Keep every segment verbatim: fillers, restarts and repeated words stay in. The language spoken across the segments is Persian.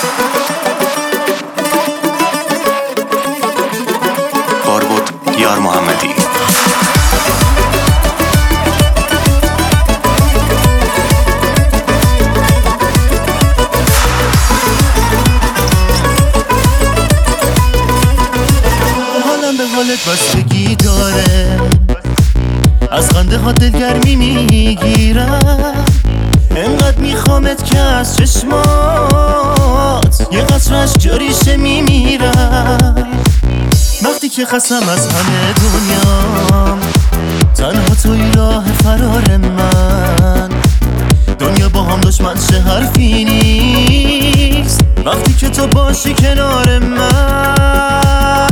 باربود یار محمدی. حالم به حالت بستگی داره، از خنده ها دلگرمی میگیرم، انقدر میخوامت که از چشمات یه قطرش جاریشه میمیرم. وقتی که خستم از همه دنیام، تنها توی راه فرار من، دنیا با هم دشمن چه حرفی نیست وقتی که تو باشی کنار من.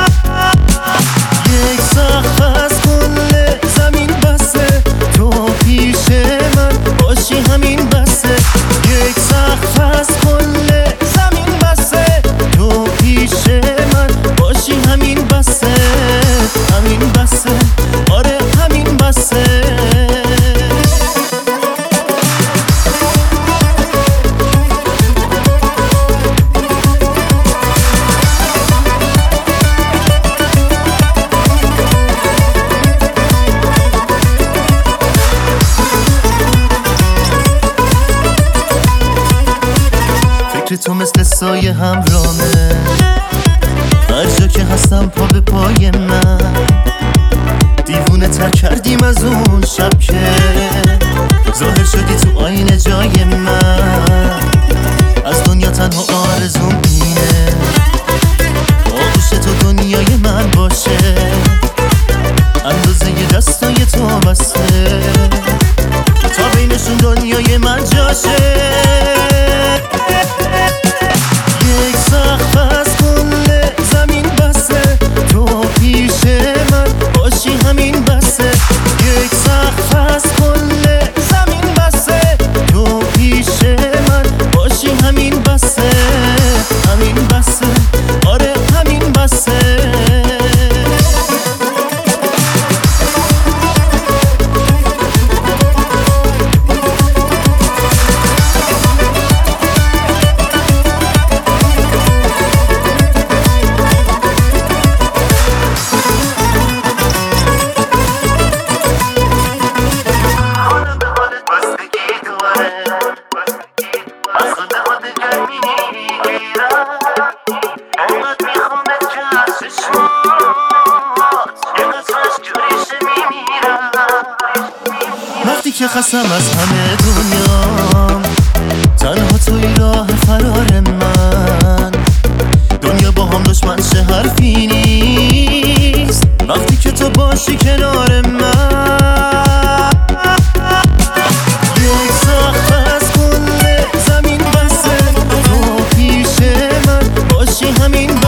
یک سقف از کل زمین بسه، تو پیش من باشی همین بسه. یک سقف از کل زمین بسه، تو پیش من باشی همین بسه. همین بسه، آره همین بسه. تو مثل سایه همرامه، هر جا که هستم پا به پای من. دیوونه تر کردیم از اون شب که ظاهر شدی تو آینه جای من. از دنیا تنها آرزوم اینه آغوش تو دنیای من باشه، اندازه دستای تو بسته تا بینشون دنیای من جاشه. یک سقف از کل زمین بسه، تو پیش من باشی همین بسه. یک سقف از کل زمین بسه، تو پیش من باشی همین بسه. همین بسه، آره همین بسه. وقتی که خستم از همه دنیام، تنها توی راه فرار من. دنیا با هم دشمن چه حرفی نیست وقتی که تو باشی کنار من. یک سقف از کل زمین بسه، تو پیش من باشی همین